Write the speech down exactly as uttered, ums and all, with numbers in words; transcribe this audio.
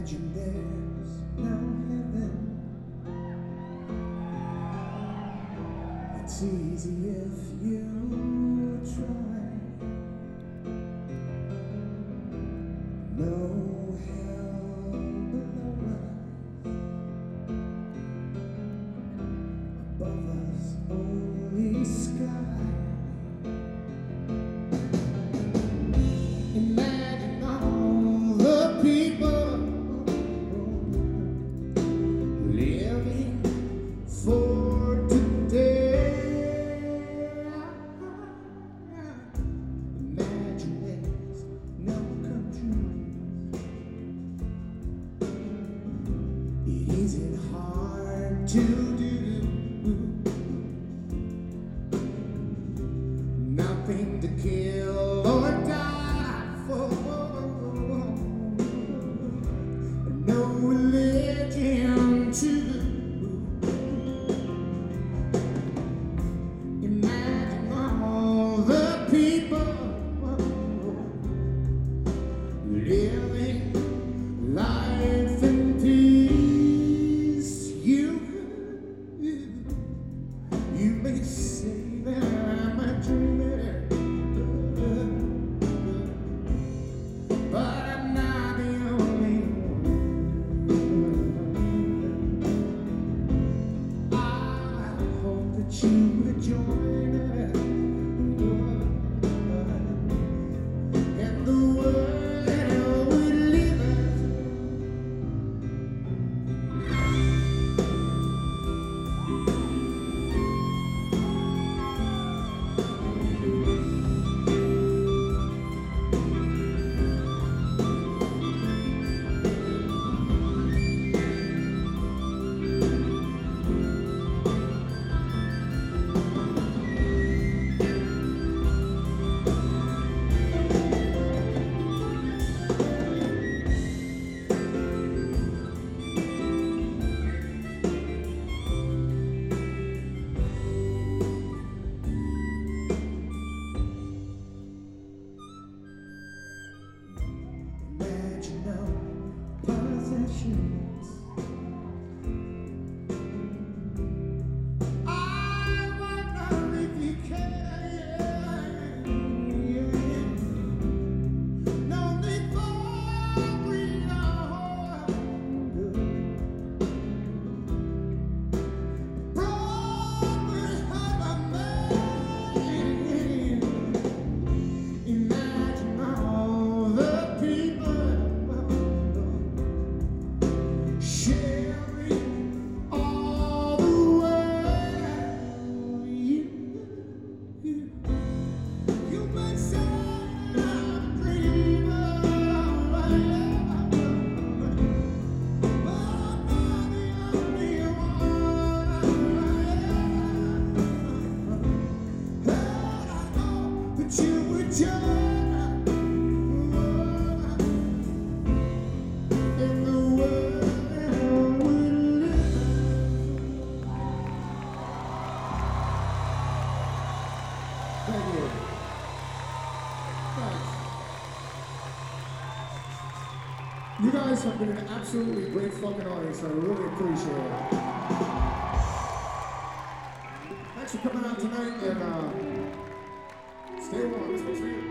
Imagine there's no heaven. It's easy if you try. No hell below us, above us only sky. Imagine all the people living for today. Imagine there's no countries. It isn't hard to do. Nothing to kill or die for. No religion too. Imagine all the people living life in peace. You, you may say that I'm a dreamer, but I'm not the only one. I hope that you would join us and the world would leave us. Imagine no possessions. I wonder if you can. No need for greed or hunger. Progress of a man. Imagine all the people sharing all the world. You, you, you may say I'm a dreamer, but I'm not the only one. And I know that you would join. Thank you. Thanks. You guys have been an absolutely great fucking audience. I really appreciate it. Thanks for coming out tonight and uh, stay warm. This one's for you.